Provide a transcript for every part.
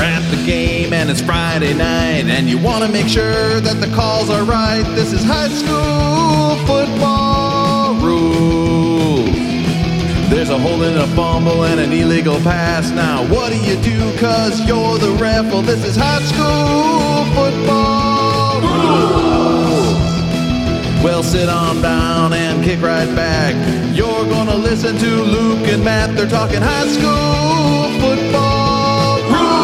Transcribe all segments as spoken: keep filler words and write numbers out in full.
at the game and it's Friday night and you want to make sure that the calls are right. This is high school football rules. There's a holding, a fumble, and an illegal pass. Now what do you do cause you're the ref? Well, this is high school football rules. Well, sit on down and kick right back. You're gonna listen to Luke and Matt. They're talking high school football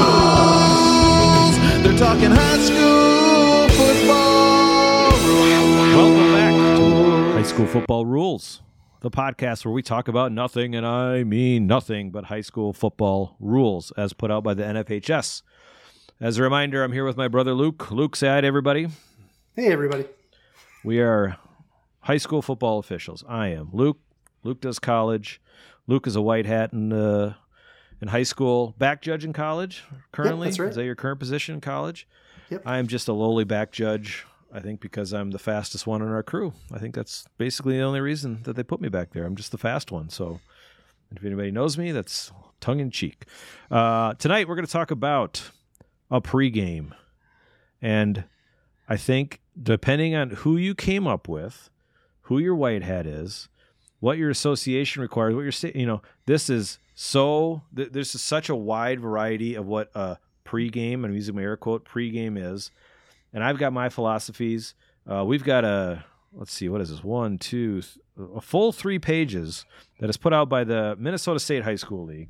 rules. They're talking high school football rules. Welcome back to High School Football Rules, the podcast where we talk about nothing, and I mean nothing, but high school football rules as put out by the N F H S. As a reminder, I'm here with my brother Luke. Luke, say hi to everybody. Hey, everybody. We are high school football officials. I am. Luke Luke does college. Luke is a white hat in uh, in high school. Back judge in college currently? Yep, that's right. Is that your current position in college? Yep. I am just a lowly back judge, I think, because I'm the fastest one in our crew. I think that's basically the only reason that they put me back there. I'm just the fast one. So if anybody knows me, that's tongue-in-cheek. Uh, tonight we're going to talk about a pregame. And I think depending on who you came up with, who your white hat is, what your association requires, what your you know, this is so th- there's such a wide variety of what a pregame, I'm using my air quote, pregame is, and I've got my philosophies. Uh, we've got a let's see, what is this? One, two, th- a full three pages that is put out by the Minnesota State High School League.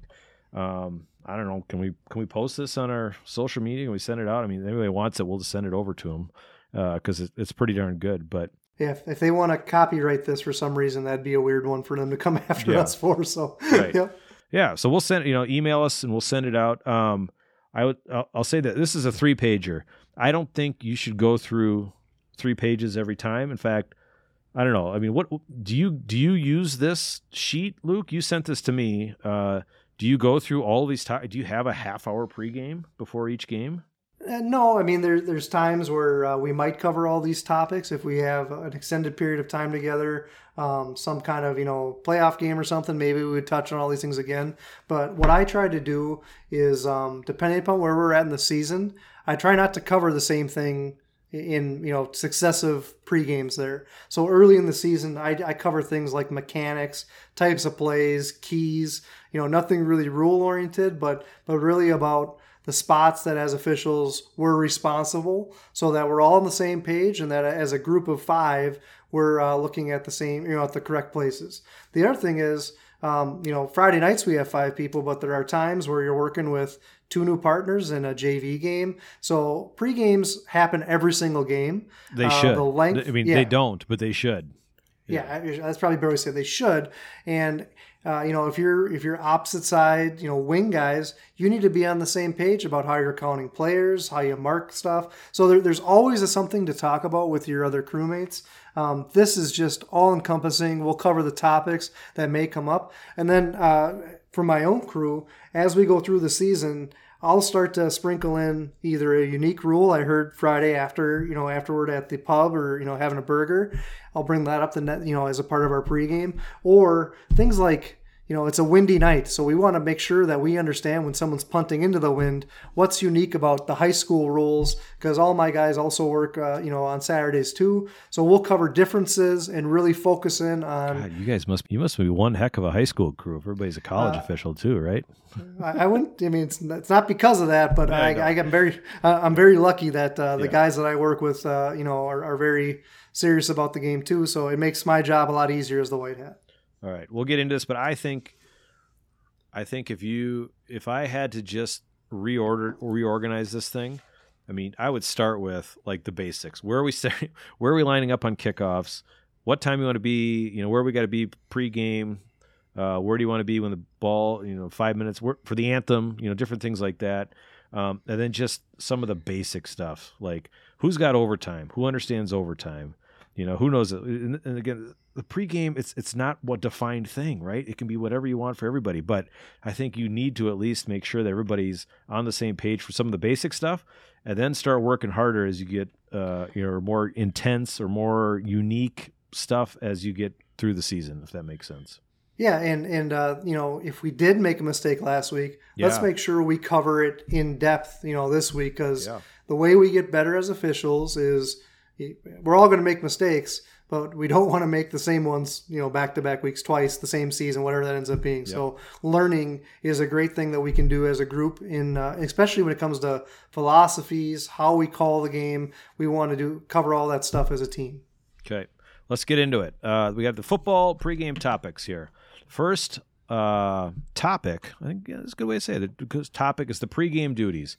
Um, I don't know, can we can we post this on our social media? Can we send it out? I mean, if anybody wants it, we'll just send it over to them because uh, it, it's pretty darn good, but. Yeah, if, if they want to copyright this for some reason, that'd be a weird one for them to come after yeah. us for. So, right. Yep. Yeah. So we'll send, you know, email us and we'll send it out. Um, I would, I'll, I'll say that this is a three pager. I don't think you should go through three pages every time. In fact, I don't know. I mean, what do you, do you use this sheet, Luke? You sent this to me. Uh, do you go through all these times? Do you have a half hour pregame before each game? Uh, no, I mean, there, there's times where uh, we might cover all these topics if we have an extended period of time together, um, some kind of, you know, playoff game or something. Maybe we would touch on all these things again. But what I try to do is, um, depending upon where we're at in the season, I try not to cover the same thing in, you know, successive pre-games there. So early in the season, I, I cover things like mechanics, types of plays, keys, you know, nothing really rule-oriented, but but really about the spots that as officials we're responsible so that we're all on the same page and that as a group of five, we're uh, looking at the same, you know, at the correct places. The other thing is, um, you know, Friday nights we have five people, but there are times where you're working with two new partners in a J V game. So pre-games happen every single game. They uh, should. The length, I mean, yeah. they don't, but they should. Yeah, yeah that's probably better to say they should. And uh, you know, if you're if you're opposite side, you know, wing guys, you need to be on the same page about how you're counting players, how you mark stuff. So there, there's always a, something to talk about with your other crewmates. Um, this is just all encompassing. We'll cover the topics that may come up, and then uh, for my own crew, as we go through the season, I'll start to sprinkle in either a unique rule I heard Friday after, you know, afterward at the pub or, you know, having a burger. I'll bring that up the net, you know, as a part of our pregame, or things like, you know, it's a windy night. So we want to make sure that we understand when someone's punting into the wind, what's unique about the high school rules, because all my guys also work, uh, you know, on Saturdays too. So we'll cover differences and really focus in on. God, you guys must, you must be one heck of a high school crew. If everybody's a college uh, official too, right? I, I wouldn't. I mean, it's, it's not because of that, but I, I, I'm very, uh, I'm very lucky that uh, the yeah. guys that I work with, uh, you know, are, are very serious about the game too. So it makes my job a lot easier as the white hat. All right, we'll get into this, but I think, I think if you, if I had to just reorder, reorganize this thing, I mean, I would start with like the basics. Where are we starting? Where are we lining up on kickoffs? What time you want to be? You know, where we got to be pregame. Uh, where do you want to be when the ball? You know, five minutes where, for the anthem. You know, different things like that. Um, and then just some of the basic stuff, like who's got overtime, who understands overtime. You know, who knows it? And, and again, the pregame, it's it's not what defined thing, right? It can be whatever you want for everybody. But I think you need to at least make sure that everybody's on the same page for some of the basic stuff, and then start working harder as you get, uh, you know, more intense or more unique stuff as you get through the season, if that makes sense. Yeah, and and uh, you know, if we did make a mistake last week, Yeah. let's make sure we cover it in depth, you know, this week, because Yeah. the way we get better as officials is we're all going to make mistakes, but we don't want to make the same ones, you know, back to back weeks twice, the same season, whatever that ends up being. Yeah. So learning is a great thing that we can do as a group, in uh, especially when it comes to philosophies, how we call the game. We want to do cover all that stuff as a team. Okay, let's get into it. Uh, we have the football pregame topics here. First uh, topic, I think yeah, that's a good way to say it. The topic is the pregame duties.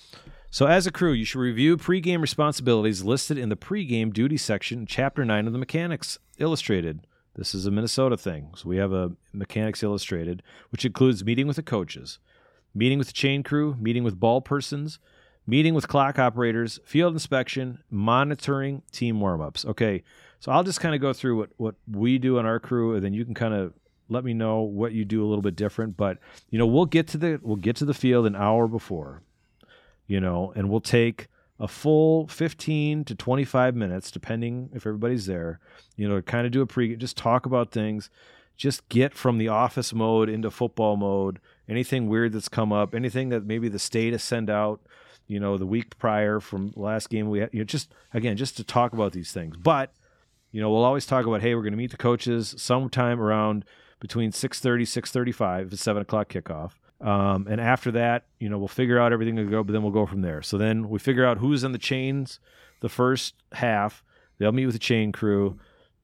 So as a crew, you should review pregame responsibilities listed in the pregame duty section, Chapter nine of the Mechanics Illustrated. This is a Minnesota thing. So we have a Mechanics Illustrated, which includes meeting with the coaches, meeting with the chain crew, meeting with ball persons, meeting with clock operators, field inspection, monitoring, team warm-ups. Okay, so I'll just kind of go through what, what we do on our crew, and then you can kind of let me know what you do a little bit different. But, you know, we'll get to the we'll get to the field an hour before, you know, and we'll take a full fifteen to twenty-five minutes, depending if everybody's there, you know, to kind of do a pre, just talk about things, just get from the office mode into football mode, anything weird that's come up, anything that maybe the state has sent out, you know, the week prior from last game we had, you know, just, again, just to talk about these things. But, you know, we'll always talk about, hey, we're going to meet the coaches sometime around between six thirty, six thirty-five, if it's seven o'clock kickoff. Um, and after that, you know, we'll figure out everything to go, but then we'll go from there. So then we figure out who's in the chains the first half. They'll meet with the chain crew.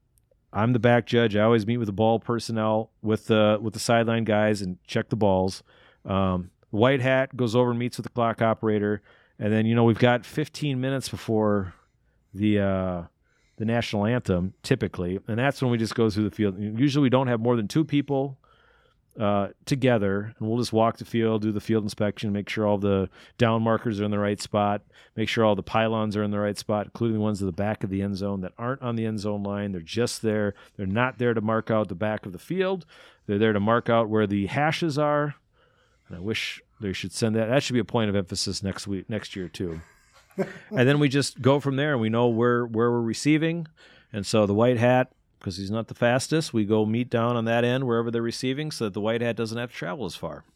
I'm the back judge. I always meet with the ball personnel with the with the sideline guys and check the balls. Um, White hat goes over and meets with the clock operator. And then, you know, we've got fifteen minutes before the uh, the national anthem, typically. And that's when we just go through the field. Usually we don't have more than two people uh, together. And we'll just walk the field, do the field inspection, make sure all the down markers are in the right spot, make sure all the pylons are in the right spot, including the ones at the back of the end zone that aren't on the end zone line. They're just there. They're not there to mark out the back of the field. They're there to mark out where the hashes are. And I wish they should send that. That should be a point of emphasis next week, next year too. And then we just go from there, and we know where, where we're receiving. And so the white hat, because he's not the fastest, we go meet down on that end wherever they're receiving so that the white hat doesn't have to travel as far.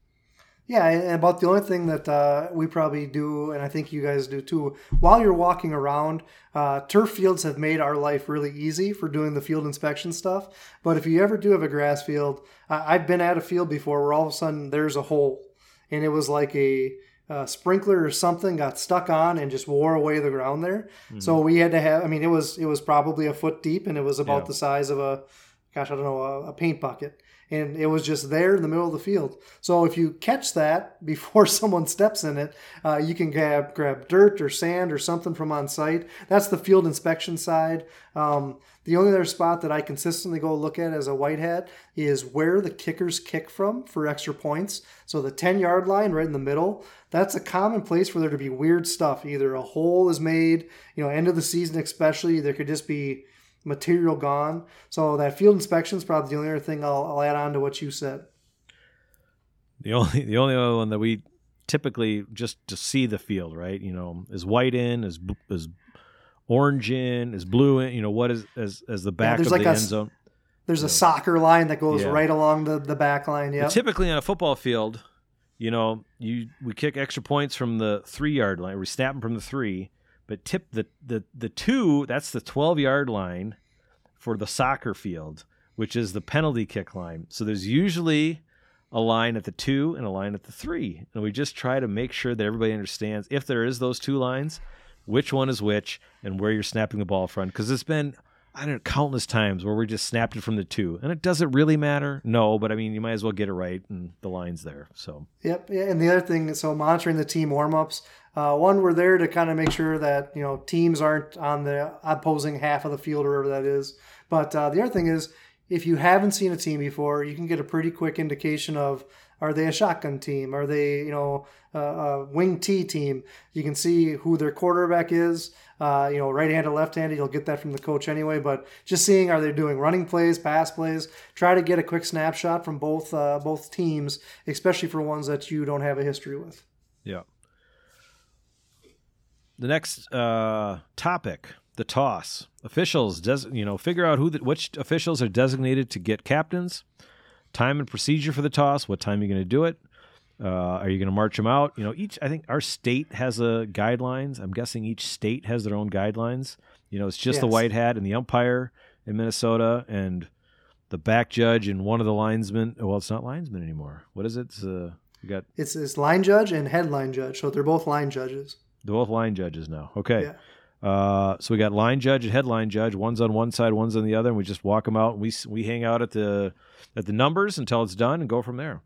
Yeah, and about the only thing that uh, we probably do, and I think you guys do too, while you're walking around, uh, turf fields have made our life really easy for doing the field inspection stuff. But if you ever do have a grass field, uh, I've been at a field before where all of a sudden there's a hole, and it was like a uh, sprinkler or something got stuck on and just wore away the ground there. Mm-hmm. So we had to have, I mean, it was it was probably a foot deep, and it was about yeah. the size of a, gosh, I don't know, a, a paint bucket. And it was just there in the middle of the field. So if you catch that before someone steps in it, uh, you can grab grab dirt or sand or something from on site. That's the field inspection side. Um, the only other spot that I consistently go look at as a white hat is where the kickers kick from for extra points. So the ten-yard line right in the middle, that's a common place for there to be weird stuff. Either a hole is made, you know, end of the season especially, there could just be material gone. So that field inspection is probably the only other thing I'll, I'll add on to what you said. The only the only other one that we typically just to see the field, right? You know, is white in, is is orange in, is blue in. You know, what is as as the back yeah, of like the a, end zone. There's you a know. soccer line that goes yeah. right along the the back line. Yeah. Typically on a football field, you know, you we kick extra points from the three yard line. We snap them from the three. But tip the, the, the two, that's the twelve-yard line for the soccer field, which is the penalty kick line. So there's usually a line at the two and a line at the three. And we just try to make sure that everybody understands, if there is those two lines, which one is which and where you're snapping the ball from. Because it's been, I don't know, countless times where we just snapped it from the two. And it doesn't really matter. No, but I mean, you might as well get it right and the line's there. So. Yep. Yeah, and the other thing, so monitoring the team warm-ups, Uh, one, we're there to kind of make sure that, you know, teams aren't on the opposing half of the field or wherever that is. But uh, the other thing is, if you haven't seen a team before, you can get a pretty quick indication of, are they a shotgun team? Are they, you know, a, a wing T team? You can see who their quarterback is, uh, you know, right-handed, left-handed. You'll get that from the coach anyway. But just seeing, are they doing running plays, pass plays? Try to get a quick snapshot from both uh, both teams, especially for ones that you don't have a history with. Yeah. The next uh, topic the toss. Officials, des- you know, figure out who the, which officials are designated to get captains. Time and procedure for the toss. What time are you going to do it? Uh, are you going to march them out? You know, each. I think our state has a guidelines. I'm guessing each state has their own guidelines. You know, it's just Yes. the white hat and the umpire in Minnesota and the back judge and one of the linesmen. Well, it's not linesmen anymore. What is it? It's, uh, you got It's it's line judge and headline judge, so they're both line judges. they're both line judges now. Okay. Yeah. Uh, so we got line judge and headline judge. One's on one side, one's on the other, and we just walk them out. And we we hang out at the at the numbers until it's done, and go from there.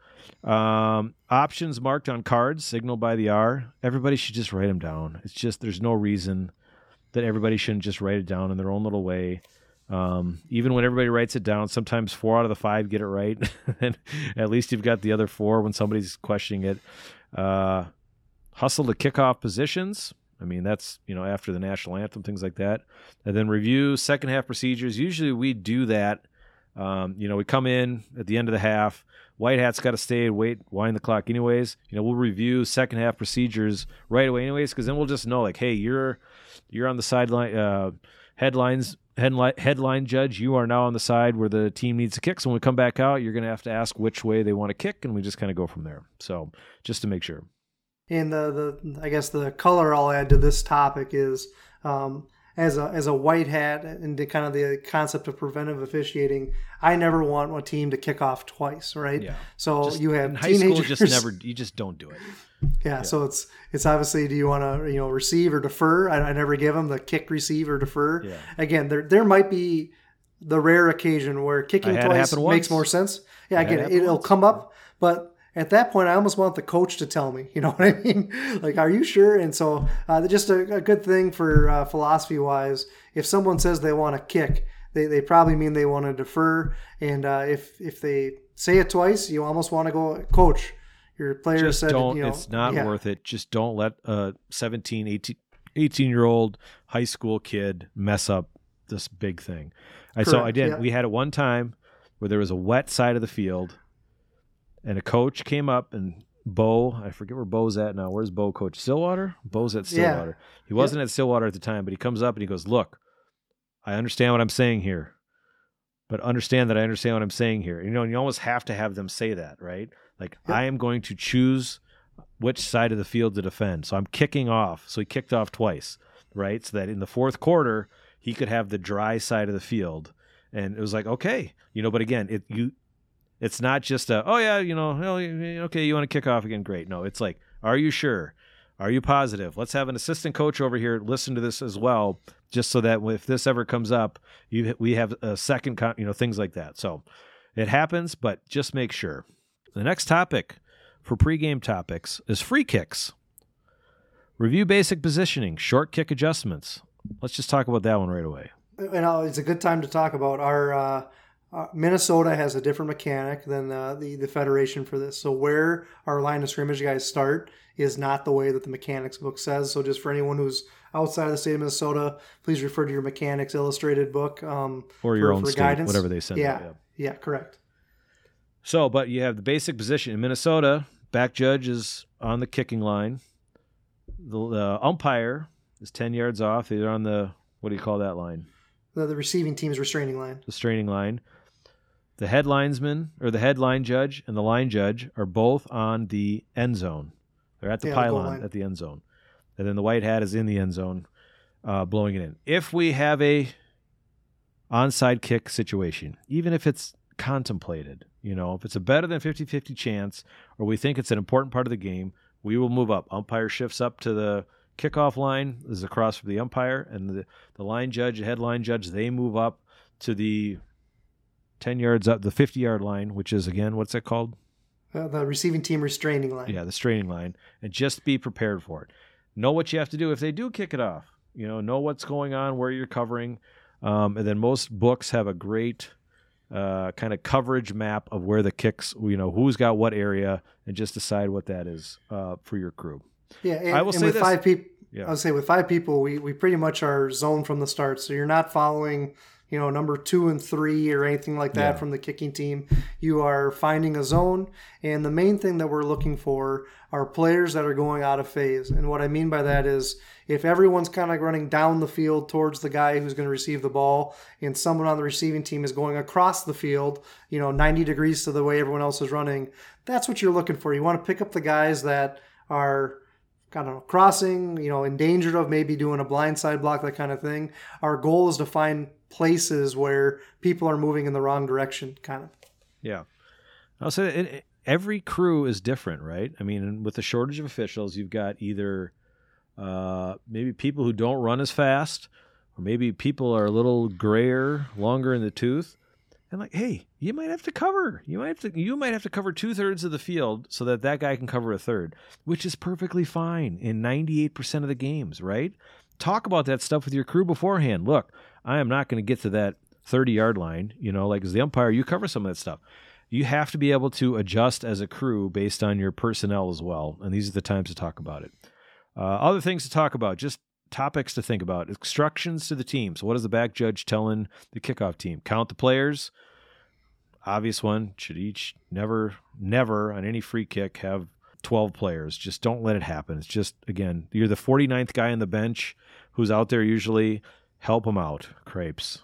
Um, options marked on cards, signaled by the R. Everybody should just write them down. It's just there's no reason that everybody shouldn't just write it down in their own little way. Um, even when everybody writes it down, sometimes four out of the five get it right, and at least you've got the other four when somebody's questioning it. Uh, hustle to kickoff positions. I mean, that's, you know, after the national anthem, things like that. And then review second half procedures. Usually we do that. Um, you know, we come in at the end of the half. White hat's got to stay, wait, wind the clock anyways. You know, we'll review second half procedures right away anyways, because then we'll just know, like, hey, you're you're on the sideline, uh, headlines, headline, headline judge. You are now on the side where the team needs to kick. So when we come back out, you're going to have to ask which way they want to kick, and we just kind of go from there. So just to make sure. And the, the I guess the color I'll add to this topic is um, as a as a white hat and the kind of the concept of preventive officiating. I never want a team to kick off twice, right? Yeah. So Just, you have in high teenagers. school, just never. You just don't do it. Yeah, Yeah. So it's it's obviously, do you want to you know receive or defer? I, I never give them the kick, receive, or defer. Yeah. Again, there there might be the rare occasion where kicking I had it twice happen makes once. more sense. Yeah, I had it again, happen it'll once. come up, but at that point, I almost want the coach to tell me. You know what I mean? Like, are you sure? And so, uh, just a, a good thing for uh, philosophy-wise, if someone says they want to kick, they, they probably mean they want to defer. And uh, if if they say it twice, you almost want to go, coach, your player Just said, don't. you know, It's not yeah. worth it. Just don't let a seventeen, eighteen, eighteen-year-old high school kid mess up this big thing. I so I Correct, did. yeah. We had it one time where there was a wet side of the field, and a coach came up and Bo, I forget where Bo's at now. Where's Bo coach? Stillwater? Bo's at Yeah. Stillwater. He wasn't at Stillwater at the time, but he comes up and he goes, "Look, I understand what I'm saying here, but understand that I understand what I'm saying here." You know, and you almost have to have them say that, right? Like, Yep. I am going to choose which side of the field to defend. So I'm kicking off. So he kicked off twice, right? So that in the fourth quarter, he could have the dry side of the field. And it was like, okay, you know, but again, it you it's not just a, oh yeah, you know, oh, okay, you want to kick off again, great. No, it's like, are you sure? Are you positive? Let's have an assistant coach over here listen to this as well, just so that if this ever comes up, you we have a second, con- you know, things like that. So it happens, but just make sure. The next topic for pregame topics is free kicks. Review basic positioning, short kick adjustments. Let's just talk about that one right away. And uh, it's a good time to talk about our uh, uh, Minnesota has a different mechanic than uh, the the federation for this. So where our line of scrimmage guys start is not the way that the mechanics book says. So just for anyone who's outside of the state of Minnesota, please refer to your mechanics illustrated book um, Or your for, own for state, guidance. whatever they send Yeah, out, yeah. yeah, correct. So, but you have the basic position. In Minnesota, back judge is on the kicking line. The uh, umpire is ten yards off. They're on the, what do you call that line? The, the receiving team's restraining line. The straining line. The head linesman, or the head line judge, and the line judge are both on the end zone. They're at the Yeah, the goal pylon line. at the end zone. And then the white hat is in the end zone, uh, blowing it in. If we have a onside kick situation, even if it's contemplated, you know, if it's a better than fifty-fifty chance, or we think it's an important part of the game, we will move up. Umpire shifts up to the kickoff line, this is across from the umpire, and the, the line judge, the head line judge, they move up to the ten yards up, the fifty-yard line, which is, again, what's that called? Uh, the receiving team restraining line. Yeah, the straining line, and just be prepared for it. Know what you have to do if they do kick it off. You know, know what's going on, where you're covering, um, and then most books have a great uh, kind of coverage map of where the kicks, you know, who's got what area, and just decide what that is uh, for your crew. Yeah, and, I will and say with this. five people, Yeah. I would say with five people, we, we pretty much are zoned from the start. So you're not following you know, number two and three or anything like that Yeah. from the kicking team. You are finding a zone, and the main thing that we're looking for are players that are going out of phase. And what I mean by that is if everyone's kind of running down the field towards the guy who's going to receive the ball, and someone on the receiving team is going across the field, you know, ninety degrees to the way everyone else is running, that's what you're looking for. You want to pick up the guys that are kind of crossing, you know, in danger of maybe doing a blindside block, that kind of thing. Our goal is to find places where people are moving in the wrong direction, kind of. Yeah. I'll say that it, every crew is different, right? I mean, with the shortage of officials, you've got either uh, maybe people who don't run as fast, or maybe people are a little grayer, longer in the tooth. And like, hey, you might have to cover. You might have to. You might have to cover two thirds of the field so that that guy can cover a third, which is perfectly fine in ninety-eight percent of the games, right? Talk about that stuff with your crew beforehand. Look, I am not going to get to that thirty-yard line. You know, like as the umpire, you cover some of that stuff. You have to be able to adjust as a crew based on your personnel as well, and these are the times to talk about it. Uh, other things to talk about, just topics to think about. Instructions to the team. So what is the back judge telling the kickoff team? Count the players. Obvious one. Should each never, never on any free kick have twelve players. Just don't let it happen. It's just, again, you're the forty-ninth guy on the bench who's out there usually. Help them out. Crepes.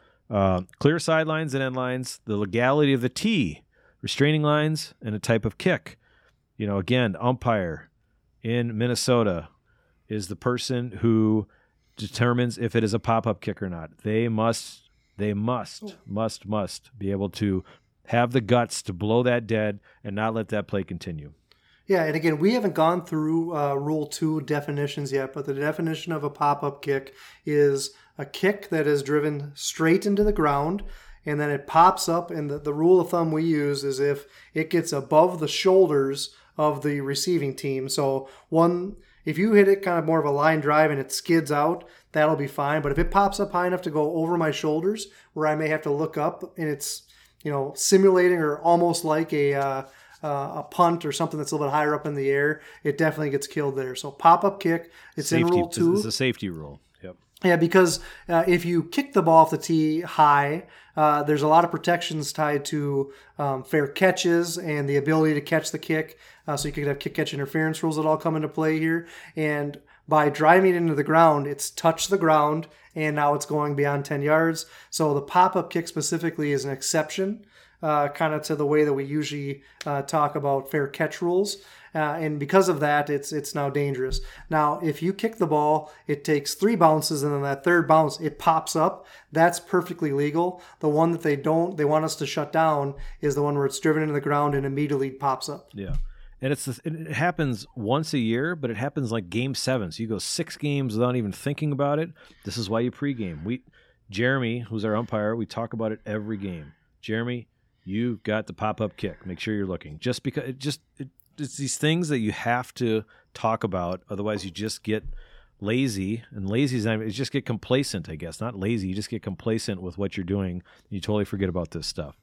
Uh, clear sidelines and end lines. The legality of the tee. Restraining lines and a type of kick. You know, again, umpire in Minnesota is the person who determines if it is a pop-up kick or not. They must, they must, must, must be able to have the guts to blow that dead and not let that play continue. Yeah, and again, we haven't gone through uh, Rule two definitions yet, but the definition of a pop-up kick is a kick that is driven straight into the ground, and then it pops up, and the, the rule of thumb we use is if it gets above the shoulders of the receiving team. So one... If you hit it kind of more of a line drive and it skids out, that'll be fine. But if it pops up high enough to go over my shoulders where I may have to look up and it's, you know, simulating or almost like a uh, uh, a punt or something that's a little bit higher up in the air, it definitely gets killed there. So pop-up kick, it's Safety, in Rule two. It's a safety rule. Yep. Yeah, because uh, if you kick the ball off the tee high, uh, there's a lot of protections tied to um, fair catches and the ability to catch the kick. Uh, so you could have kick-catch interference rules that all come into play here. And by driving it into the ground, it's touched the ground, and now it's going beyond ten yards. So the pop-up kick specifically is an exception, uh, kind of to the way that we usually uh, talk about fair catch rules. Uh, and because of that, it's it's now dangerous. Now, if you kick the ball, it takes three bounces, and then that third bounce, it pops up. That's perfectly legal. The one that they don't, they want us to shut down is the one where it's driven into the ground and immediately pops up. Yeah. And it's it happens once a year, but it happens like game seven. So you go six games without even thinking about it. This is why you pregame. We, Jeremy, who's our umpire, we talk about it every game. Jeremy, you've got the pop-up kick. Make sure you're looking. Just because it just it, it's these things that you have to talk about. Otherwise, you just get lazy, and lazy is not, you just get complacent. I guess not lazy. You just get complacent with what you're doing. You totally forget about this stuff.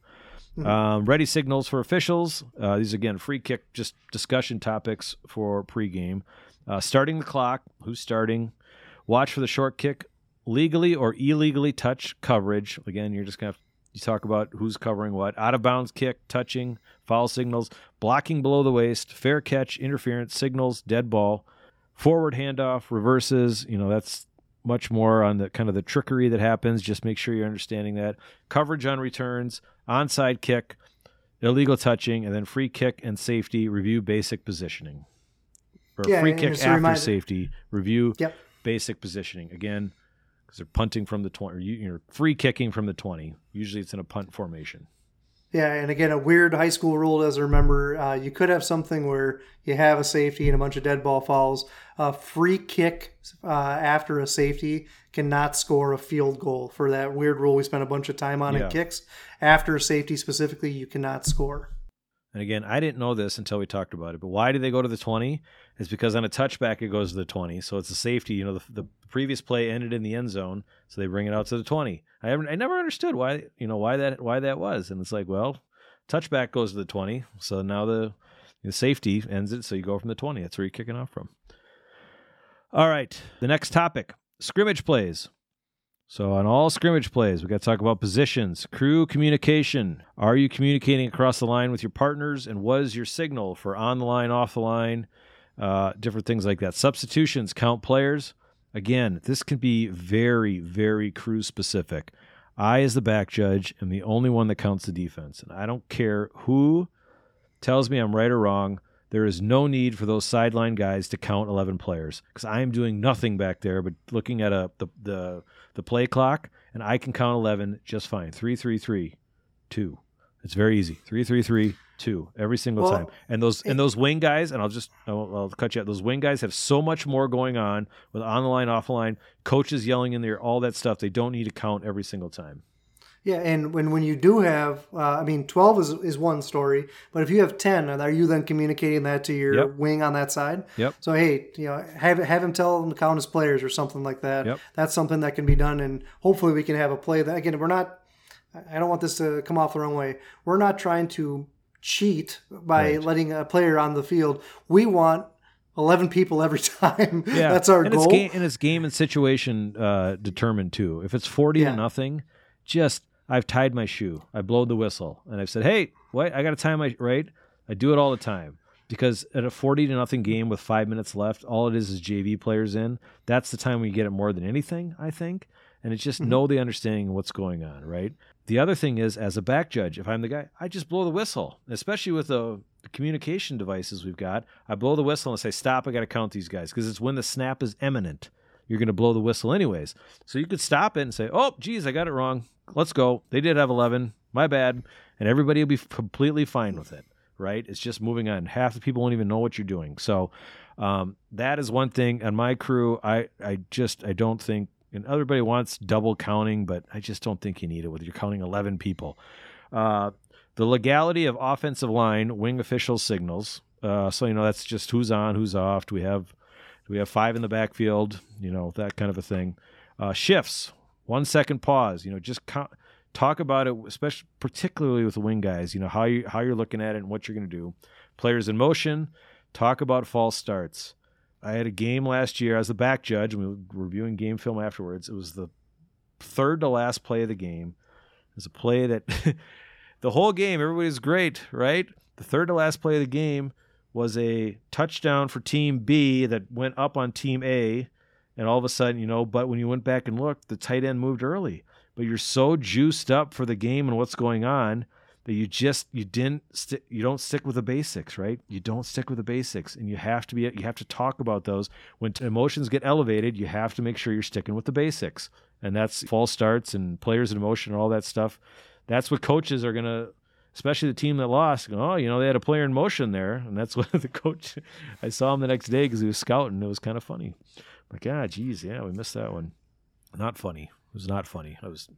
Um, ready signals for officials. Uh, these, again, free kick, just discussion topics for pregame. Uh, starting the clock. Who's starting? Watch for the short kick. Legally or illegally touch coverage. Again, you're just going to you talk about who's covering what. Out of bounds kick, touching, foul signals, blocking below the waist, fair catch, interference, signals, dead ball, forward handoff, reverses. You know, that's much more on the kind of the trickery that happens. Just make sure you're understanding that. Coverage on returns, onside kick, illegal touching, and then free kick and safety, review basic positioning. Or yeah, free kick after reminder. safety, review Yep. basic positioning. Again, because they're punting from the twenty, or you- you're free kicking from the twenty. Usually it's in a punt formation. Yeah, and again, a weird high school rule as I remember, uh, you could have something where you have a safety and a bunch of dead ball fouls. A free kick uh, after a safety cannot score a field goal. For that weird rule we spent a bunch of time on Yeah. in kicks. After a safety specifically, you cannot score. And again, I didn't know this until we talked about it, but why do they go to the twenty? It's because on a touchback, it goes to the twenty. So it's a safety. You know, the, the previous play ended in the end zone, so they bring it out to the twenty. I haven't, I never understood why, you know, why that, why that was. And it's like, well, touchback goes to the twenty. So now the, the safety ends it. So you go from the twenty. That's where you're kicking off from. All right. The next topic, scrimmage plays. So on all scrimmage plays, we got to talk about positions, crew communication. Are you communicating across the line with your partners? And what is your signal for on the line, off the line, uh, different things like that. Substitutions, count players. Again, this can be very, very crew specific. I, as the back judge, am the only one that counts the defense. And I don't care who tells me I'm right or wrong. There is no need for those sideline guys to count eleven players because I am doing nothing back there but looking at a the, the the play clock, and I can count eleven just fine. Three, three, three, two. It's very easy. Three, three, three, two. Every single well, time. And those and those wing guys, and I'll just I'll, I'll cut you out. Those wing guys have so much more going on with on the line, off the line, coaches yelling in there, all that stuff. They don't need to count every single time. Yeah, and when, when you do have, uh, I mean, twelve is is one story, but if you have ten, are you then communicating that to your Yep. wing on that side? Yep. So, hey, you know, have have him tell them to count his players or something like that. Yep. That's something that can be done, and hopefully we can have a play that, again, we're not, I don't want this to come off the wrong way. We're not trying to cheat by Right. letting a player on the field. We want eleven people every time. Yeah. That's our and goal. It's game, and it's game and situation uh, determined too. If it's forty Yeah. to nothing, just I've tied my shoe. I blowed the whistle, and I've said, "Hey, what? I got to tie my right." I do it all the time because at a forty to nothing game with five minutes left, all it is is J V players in. That's the time we get it more than anything, I think. And it's just Mhm. know the understanding of what's going on, right? The other thing is, as a back judge, if I'm the guy, I just blow the whistle, especially with the communication devices we've got. I blow the whistle and say, "Stop! I got to count these guys," because it's when the snap is imminent. You're going to blow the whistle anyways. So you could stop it and say, "Oh, geez, I got it wrong. Let's go. They did have eleven. My bad." And everybody will be completely fine with it, right? It's just moving on. Half the people won't even know what you're doing. So um, that is one thing. On my crew, I, I just, I don't think, and everybody wants double counting, but I just don't think you need it when you're counting eleven people. Uh, the legality of offensive line, wing official signals. Uh, so, you know, that's just who's on, who's off. Do we have, do we have five in the backfield? You know, that kind of a thing. Uh, shifts. One second pause, you know, just co- talk about it, especially particularly with the wing guys, you know, how you how you're looking at it and what you're going to do. Players in motion, talk about false starts. I had a game last year as the back judge, and we were reviewing game film afterwards. It was the third to last play of the game. It was a play that the whole game, everybody's great, right? The third to last play of the game was a touchdown for Team B that went up on Team A. And all of a sudden, you know, but when you went back and looked, the tight end moved early. But you're so juiced up for the game and what's going on that you just you didn't stick. You don't stick with the basics, right? You don't stick with the basics, and you have to be. You have to talk about those when emotions get elevated. You have to make sure you're sticking with the basics, and that's false starts and players in motion and all that stuff. That's what coaches are gonna. Especially the team that lost, oh, you know, they had a player in motion there, and that's what the coach. I saw him the next day because he was scouting. It was kind of funny. Like, ah, geez, yeah, we missed that one. Not funny. It was not funny. I was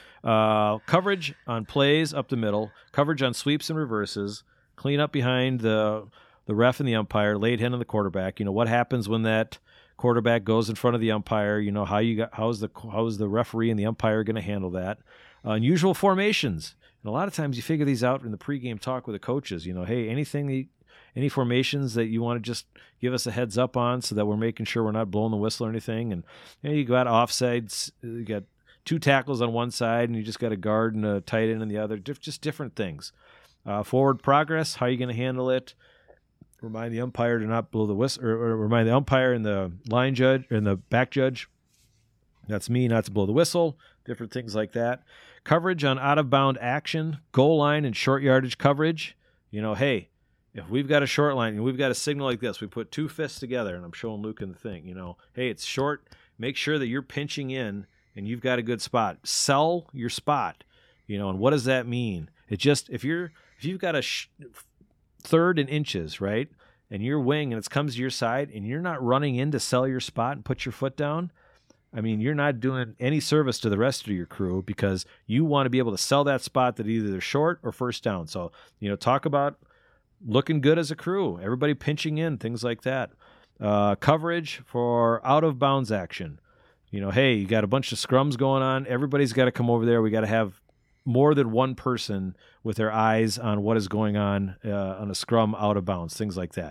uh, coverage on plays up the middle, coverage on sweeps and reverses, clean up behind the the ref and the umpire, laid hand on the quarterback. You know what happens when that quarterback goes in front of the umpire. You know how you got how is the how is the referee and the umpire going to handle that? Uh, unusual formations. And a lot of times you figure these out in the pregame talk with the coaches. You know, hey, anything that Any formations that you want to just give us a heads up on so that we're making sure we're not blowing the whistle or anything. And you know, you got offsides, you got two tackles on one side, and you just got a guard and a tight end on the other. Just different things. Uh, forward progress, how are you going to handle it? Remind the umpire to not blow the whistle, or, or remind the umpire and the line judge and the back judge, that's me, not to blow the whistle. Different things like that. Coverage on out-of-bound action, goal line and short yardage coverage. You know, hey, if we've got a short line and we've got a signal like this, we put two fists together, and I'm showing Luke in the thing, you know, hey, it's short. Make sure that you're pinching in and you've got a good spot. Sell your spot, you know, and what does that mean? It just, if you're, if you've got a sh- third in inches, right, and you're wing and it comes to your side and you're not running in to sell your spot and put your foot down, I mean, you're not doing any service to the rest of your crew because you want to be able to sell that spot that either they're short or first down. So, you know, talk about looking good as a crew, everybody pinching in, things like that. Uh, coverage for out-of-bounds action. You know, hey, you got a bunch of scrums going on. Everybody's got to come over there. We got to have more than one person with their eyes on what is going on uh, on a scrum out of bounds, things like that.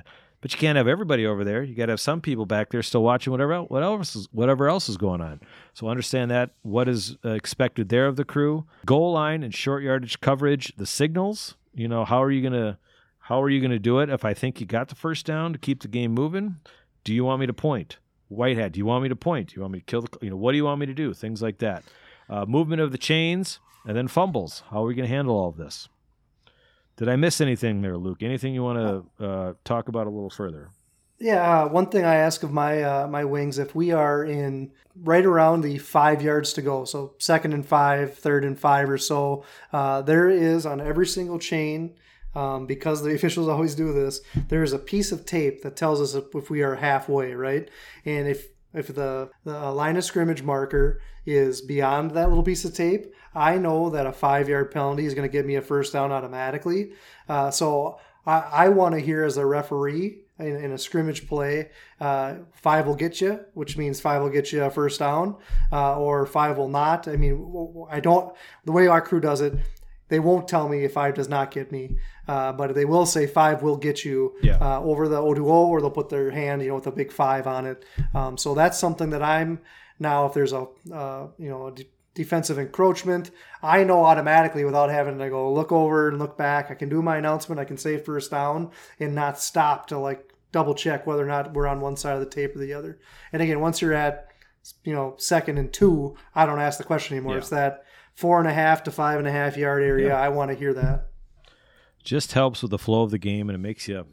But you can't have everybody over there. You got to have some people back there still watching whatever else, whatever else is, whatever else is going on. So understand that, what is uh, expected there of the crew. Goal line and short yardage coverage, the signals, you know, how are you going to how are you going to do it? If I think you got the first down to keep the game moving, do you want me to point? Whitehead, do you want me to point? Do you want me to kill the, you know, what do you want me to do? Things like that. Uh, movement of the chains, and then fumbles. How are we going to handle all of this? Did I miss anything there, Luke? Anything you want to uh, talk about a little further? Yeah, uh, one thing I ask of my uh, my wings, if we are in right around the five yards to go, so second and five, third and five or so, uh, there is on every single chain, um, because the officials always do this, there is a piece of tape that tells us if, if we are halfway, right? And if if the, the line of scrimmage marker is beyond that little piece of tape, I know that a five-yard penalty is going to get me a first down automatically. Uh, so I, I want to hear as a referee in, in a scrimmage play, uh, five will get you, which means five will get you a first down, uh, or five will not. I mean, I don't. The way our crew does it, they won't tell me if five does not get me, uh, but they will say five will get you yeah. uh, over the O two O, or they'll put their hand, you know, with a big five on it. Um, so that's something that I'm now. If there's a uh, you know a de- defensive encroachment, I know automatically without having to go look over and look back. I can do my announcement. I can say first down and not stop to like double check whether or not we're on one side of the tape or the other. And again, once you're at you know second and two, I don't ask the question anymore. Yeah. It's that four and a half to five and a half yard area. Yeah. I want to hear that. Just helps with the flow of the game, and it makes you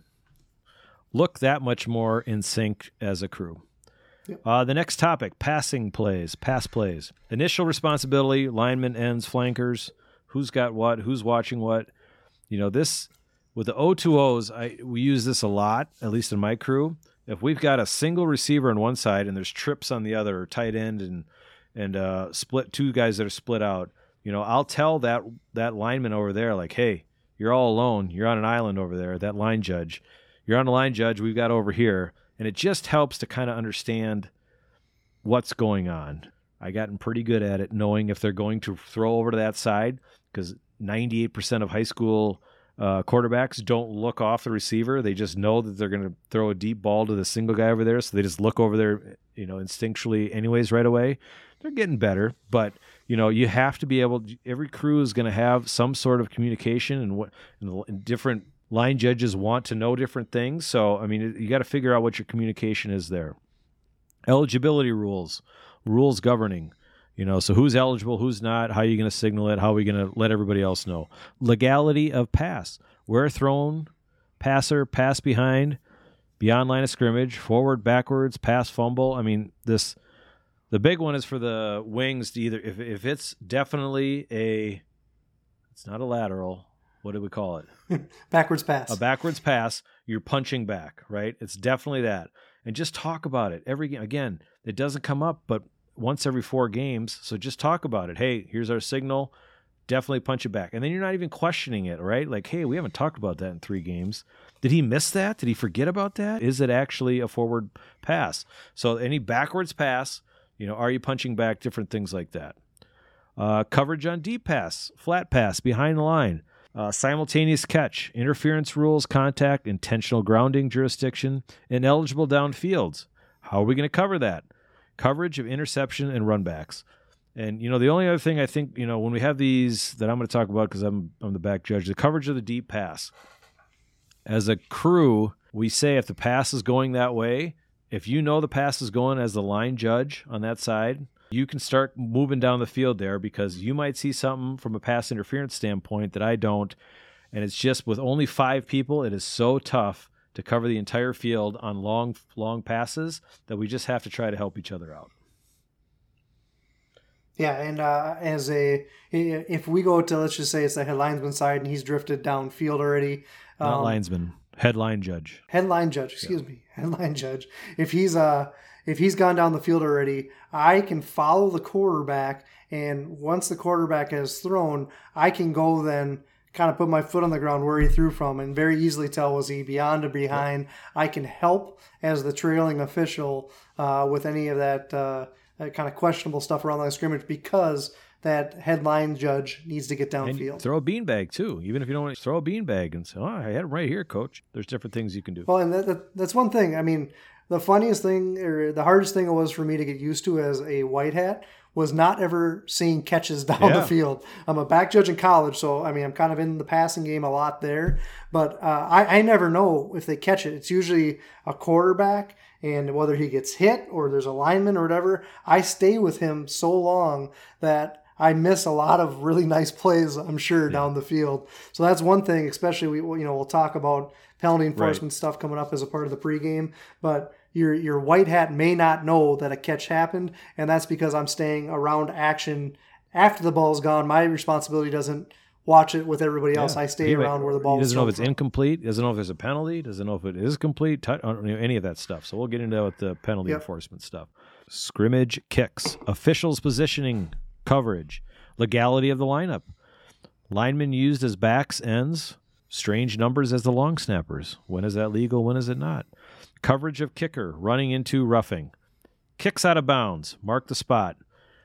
look that much more in sync as a crew. Yep. Uh, the next topic, passing plays, pass plays. Initial responsibility, linemen, ends, flankers, who's got what, who's watching what. You know, this, with the O two Os, I we use this a lot, at least in my crew. If we've got a single receiver on one side and there's trips on the other, or tight end and and uh, split two guys that are split out, you know, I'll tell that that lineman over there, like, hey, you're all alone. You're on an island over there, that line judge. You're on a line judge. We've got over here. And it just helps to kind of understand what's going on. I gotten pretty good at it, knowing if they're going to throw over to that side, because ninety-eight percent of high school uh, quarterbacks don't look off the receiver. They just know that they're going to throw a deep ball to the single guy over there, so they just look over there, you know, instinctually anyways right away. They're getting better, but, you know, you have to be able – every crew is going to have some sort of communication, and what and different – line judges want to know different things. So, I mean, you got to figure out what your communication is there. Eligibility rules, rules governing, you know, so who's eligible, who's not, how are you going to signal it, how are we going to let everybody else know? Legality of pass, where thrown, passer, pass behind, beyond line of scrimmage, forward, backwards, pass, fumble. I mean, this, the big one is for the wings to either, if, if it's definitely a, it's not a lateral, what do we call it? Backwards pass. A backwards pass, you're punching back, right? It's definitely that. And just talk about it. Every game. Again, it doesn't come up, but once every four games, so just talk about it. Hey, here's our signal. Definitely punch it back. And then you're not even questioning it, right? Like, hey, we haven't talked about that in three games. Did he miss that? Did he forget about that? Is it actually a forward pass? So any backwards pass, you know, are you punching back? Different things like that. Uh, coverage on deep pass, flat pass, behind the line. Uh, simultaneous catch, interference rules, contact, intentional grounding jurisdiction, and eligible downfields. How are we going to cover that? Coverage of interception and runbacks. And, you know, the only other thing I think, you know, when we have these that I'm going to talk about because I'm, I'm the back judge, the coverage of the deep pass. As a crew, we say if the pass is going that way, if you know the pass is going as the line judge on that side, you can start moving down the field there, because you might see something from a pass interference standpoint that I don't. And it's just with only five people, it is so tough to cover the entire field on long, long passes that we just have to try to help each other out. Yeah, and uh, as a if we go to, let's just say it's the head linesman side and he's drifted downfield already. Um, Not linesman, headline judge. Headline judge, excuse yeah. me, headline judge. If he's uh if he's gone down the field already, I can follow the quarterback, and once the quarterback has thrown, I can go then kind of put my foot on the ground where he threw from and very easily tell, was he beyond or behind. Yep. I can help as the trailing official uh, with any of that, uh, that kind of questionable stuff around the line of scrimmage, because that headline judge needs to get And downfield. throw a beanbag too. Even if you don't want to throw a beanbag and say, oh, I had him right here, coach. There's different things you can do. Well, and that, that, that's one thing. I mean, the funniest thing or the hardest thing it was for me to get used to as a white hat was not ever seeing catches down Yeah. the field. I'm a back judge in college, so I mean, I'm kind of in the passing game a lot there. But uh, I, I never know if they catch it. It's usually a quarterback, and whether he gets hit or there's a lineman or whatever, I stay with him so long that I miss a lot of really nice plays, I'm sure, yeah. down the field. So that's one thing, especially, we you know, we'll talk about penalty enforcement right. stuff coming up as a part of the pregame. But your your white hat may not know that a catch happened, and that's because I'm staying around action after the ball's gone. My responsibility doesn't watch it with everybody else. Yeah. I stay he around might, where the ball is. He doesn't know if it's from. incomplete. He doesn't know if there's a penalty. Doesn't know if it is complete. T- any of that stuff. So we'll get into that with the penalty yep. enforcement stuff. Scrimmage kicks. Officials positioning coverage. Legality of the lineup. Linemen used as backs, ends. Strange numbers as the long snappers. When is that legal? When is it not? Coverage of kicker. Running into roughing. Kicks out of bounds. Mark the spot.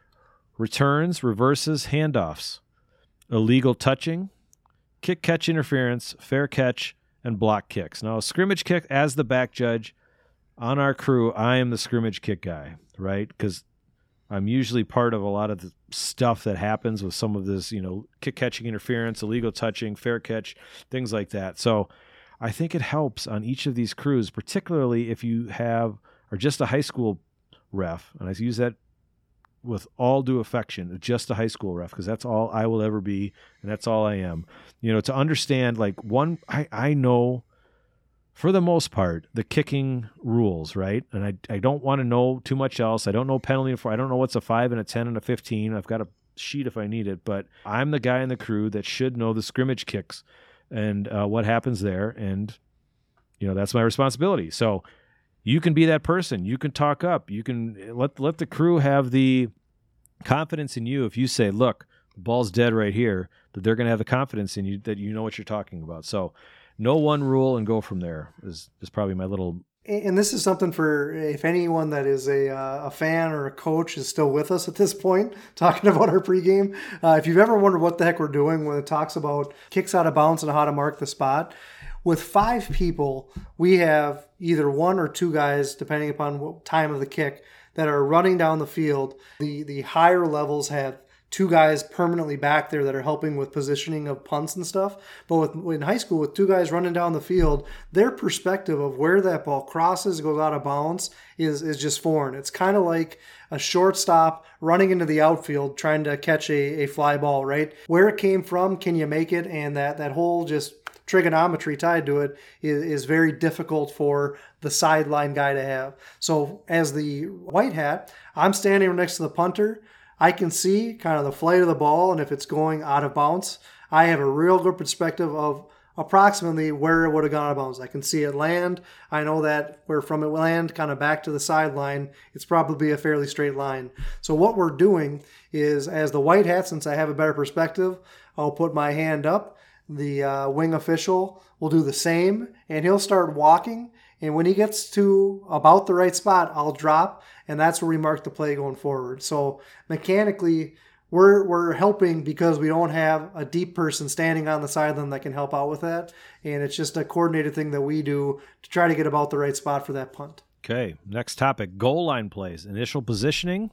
Returns, reverses, handoffs. Illegal touching, kick catch interference, fair catch, and block kicks. Now, a scrimmage kick, as the back judge on our crew, I am the scrimmage kick guy, right? Because I'm usually part of a lot of the stuff that happens with some of this, you know, kick catching interference, illegal touching, fair catch, things like that. So I think it helps on each of these crews, particularly if you have, or just a high school ref, and I use that with all due affection, just a high school ref, because that's all I will ever be, and that's all I am. You know, to understand, like, one, I, I know, for the most part, the kicking rules, right? And I, I don't want to know too much else. I don't know penalty for, I don't know what's a five and a ten and a fifteen. I've got a sheet if I need it, but I'm the guy in the crew that should know the scrimmage kicks and uh, what happens there, and, you know, that's my responsibility. So you can be that person. You can talk up. You can let let the crew have the confidence in you. If you say, look, the ball's dead right here, that they're going to have the confidence in you that you know what you're talking about. So know one rule and go from there is, is probably my little... And this is something for if anyone that is a uh, a fan or a coach is still with us at this point, talking about our pregame. Uh, if you've ever wondered what the heck we're doing when it talks about kicks out of bounds and how to mark the spot, with five people, we have either one or two guys, depending upon what time of the kick, that are running down the field. The the higher levels have two guys permanently back there that are helping with positioning of punts and stuff. But with, in high school, with two guys running down the field, their perspective of where that ball crosses, goes out of bounds, is, is just foreign. It's kind of like a shortstop running into the outfield trying to catch a, a fly ball, right? Where it came from, can you make it? And that, that whole just trigonometry tied to it is, is very difficult for the sideline guy to have. So as the white hat, I'm standing next to the punter. I can see kind of the flight of the ball, and if it's going out of bounds, I have a real good perspective of approximately where it would have gone out of bounds. I can see it land. I know that where from it land kind of back to the sideline, it's probably a fairly straight line. So what we're doing is, as the white hat, since I have a better perspective, I'll put my hand up. The uh, wing official will do the same, and he'll start walking. And when he gets to about the right spot, I'll drop, and that's where we mark the play going forward. So mechanically, we're we're helping because we don't have a deep person standing on the sideline that can help out with that. And it's just a coordinated thing that we do to try to get about the right spot for that punt. Okay, next topic, goal line plays. Initial positioning,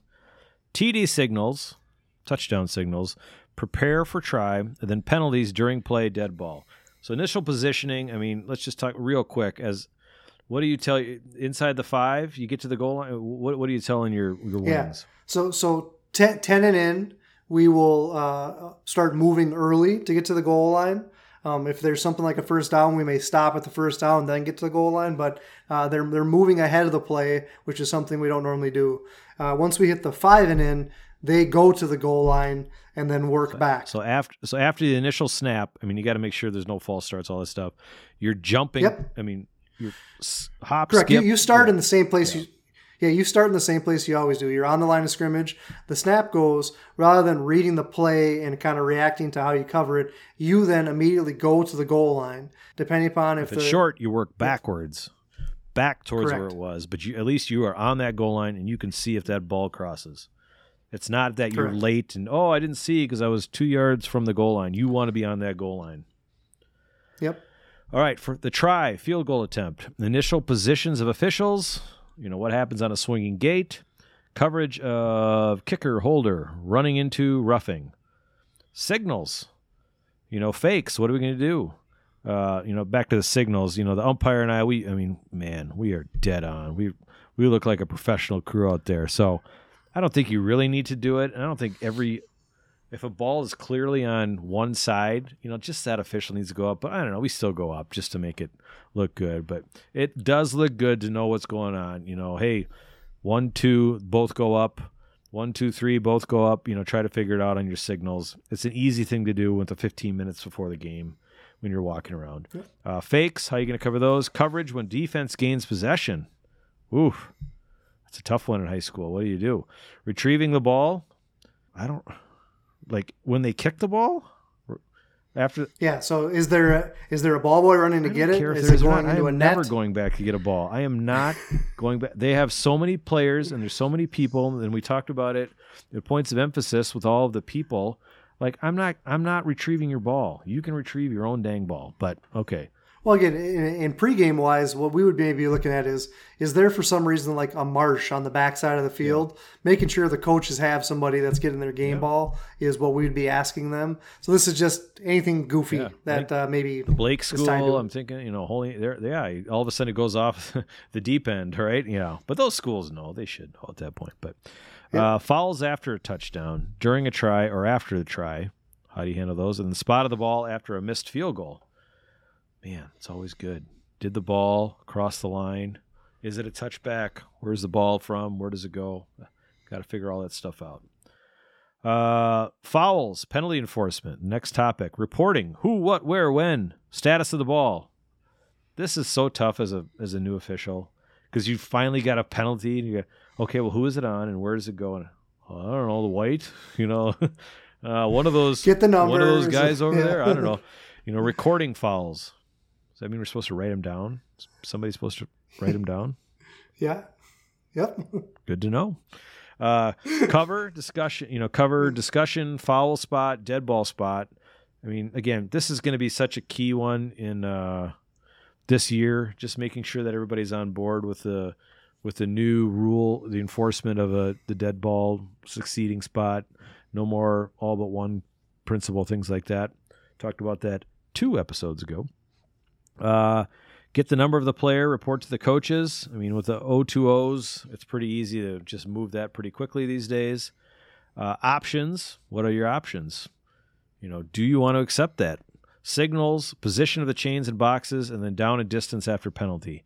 T D signals, touchdown signals, prepare for try, and then penalties during play, dead ball. So initial positioning, I mean, let's just talk real quick. As what do you tell you inside the five? You get to the goal line. What what are you telling your your wings? Yeah. So so ten, ten and in, we will uh, start moving early to get to the goal line. Um, if there's something like a first down, we may stop at the first down and then get to the goal line. But uh, they're they're moving ahead of the play, which is something we don't normally do. Uh, once we hit the five and in, they go to the goal line and then work so, back. So after so after the initial snap, I mean, you got to make sure there's no false starts, all this stuff. You're jumping. Yep. I mean, you hop, Correct. skip. You, you start yeah. in the same place. Yeah. You, yeah, you start in the same place you always do. You're on the line of scrimmage. The snap goes, rather than reading the play and kind of reacting to how you cover it, you then immediately go to the goal line. Depending upon if, if it's the, short, you work backwards, back towards Correct. where it was. But you, at least you are on that goal line and you can see if that ball crosses. It's not that you're Correct. late and, oh, I didn't see because I was two yards from the goal line. You want to be on that goal line. Yep. All right, for the try, field goal attempt, initial positions of officials, you know, what happens on a swinging gate, coverage of kicker, holder, running into, roughing, signals, you know, fakes, what are we going to do? Uh, you know, back to the signals, you know, the umpire and I, we, I mean, man, we are dead on. We we look like a professional crew out there. So I don't think you really need to do it. And I don't think every, if a ball is clearly on one side, you know, just that official needs to go up. But I don't know, we still go up just to make it look good. But it does look good to know what's going on. You know, hey, one, two, both go up. One, two, three, both go up. You know, try to figure it out on your signals. It's an easy thing to do with the fifteen minutes before the game when you're walking around. Yeah. Uh, fakes, how are you going to cover those? Coverage when defense gains possession. Oof. That's a tough one in high school. What do you do? Retrieving the ball. I don't, like when they kick the ball? After Yeah. So is there a, is there a ball boy running to I get don't it? care if Is there's it going not. into I a am net? never going back to get a ball. I am not going back. They have so many players and there's so many people, and we talked about it at points of emphasis with all of the people. Like I'm not I'm not retrieving your ball. You can retrieve your own dang ball. But okay. Well, again, in, in pregame wise, what we would maybe be looking at is, is there for some reason like a marsh on the backside of the field, yeah. making sure the coaches have somebody that's getting their game yeah. ball is what we'd be asking them. So this is just anything goofy yeah. that uh, maybe the Blake school. To... I'm thinking, you know, holy, there, yeah. All of a sudden it goes off the deep end, right? Yeah. But those schools know they should know at that point. But yeah. uh, fouls after a touchdown, during a try, or after the try. How do you handle those? And the spot of the ball after a missed field goal. Man, it's always good. Did the ball cross the line? Is it a touchback? Where's the ball from? Where does it go? Got to figure all that stuff out. Uh, fouls, penalty enforcement. Next topic. Reporting. Who, what, where, when. Status of the ball. This is so tough as a as a new official because you finally got a penalty and you go, okay, well, who is it on and where does it go? And, oh, I don't know, the white, you know, uh, one of those. Get the numbers. One of those guys over yeah. there. I don't know. You know, recording fouls. Does that mean we're supposed to write them down? Somebody's supposed to write them down? Yeah. Yep. Good to know. Uh, cover, discussion, you know, cover, discussion, foul spot, dead ball spot. I mean, again, this is going to be such a key one in uh, this year, just making sure that everybody's on board with the with the new rule, the enforcement of a, the dead ball succeeding spot. No more all but one principle, things like that. Talked about that two episodes ago. Uh, get the number of the player, report to the coaches. I mean, with the O two Os, it's pretty easy to just move that pretty quickly these days. Uh, options, what are your options? You know, do you want to accept that? Signals, position of the chains and boxes, and then down and distance after penalty.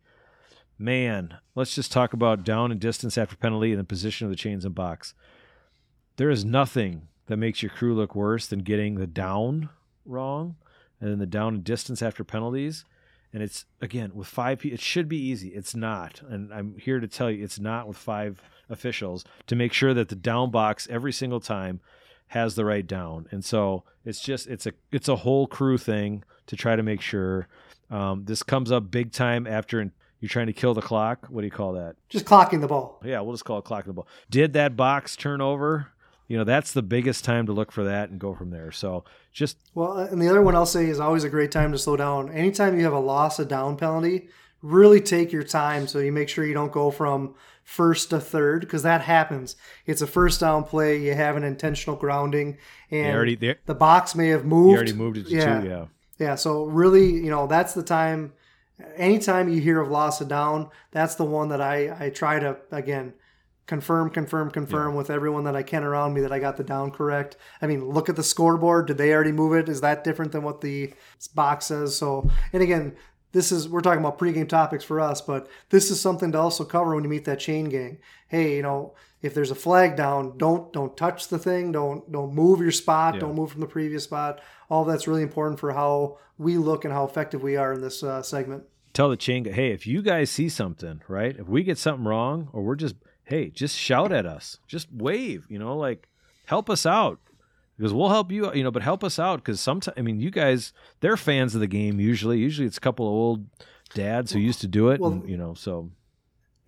Man, let's just talk about down and distance after penalty and the position of the chains and box. There is nothing that makes your crew look worse than getting the down wrong and then the down and distance after penalties. And it's, again, with five people, it should be easy. It's not. And I'm here to tell you it's not with five officials to make sure that the down box every single time has the right down. And so it's just, it's a, it's a whole crew thing to try to make sure. Um, this comes up big time after you're trying to kill the clock. What do you call that? Just clocking the ball. Yeah, we'll just call it clocking the ball. Did that box turn over? You know, that's the biggest time to look for that and go from there. So just. Well, and the other one I'll say is always a great time to slow down. Anytime you have a loss of down penalty, really take your time so you make sure you don't go from first to third because that happens. It's a first down play. You have an intentional grounding and already, the box may have moved. You already moved it to yeah. two, yeah. Yeah, so really, you know, that's the time. Anytime you hear of loss of down, that's the one that I, I try to, again, confirm, confirm, confirm yeah. with everyone that I can around me that I got the down correct. I mean, look at the scoreboard. Did they already move it? Is that different than what the box says? So, and again, this is, we're talking about pregame topics for us, but this is something to also cover when you meet that chain gang. Hey, you know, if there's a flag down, don't don't touch the thing. Don't don't move your spot. Yeah. Don't move from the previous spot. All that's really important for how we look and how effective we are in this uh, segment. Tell the chain gang, hey, if you guys see something, right? If we get something wrong or we're just, hey, just shout at us. Just wave, you know, like help us out. Because we'll help you, you know, but help us out because sometimes, I mean, you guys, they're fans of the game usually. Usually it's a couple of old dads who used to do it, well, and, you know, so.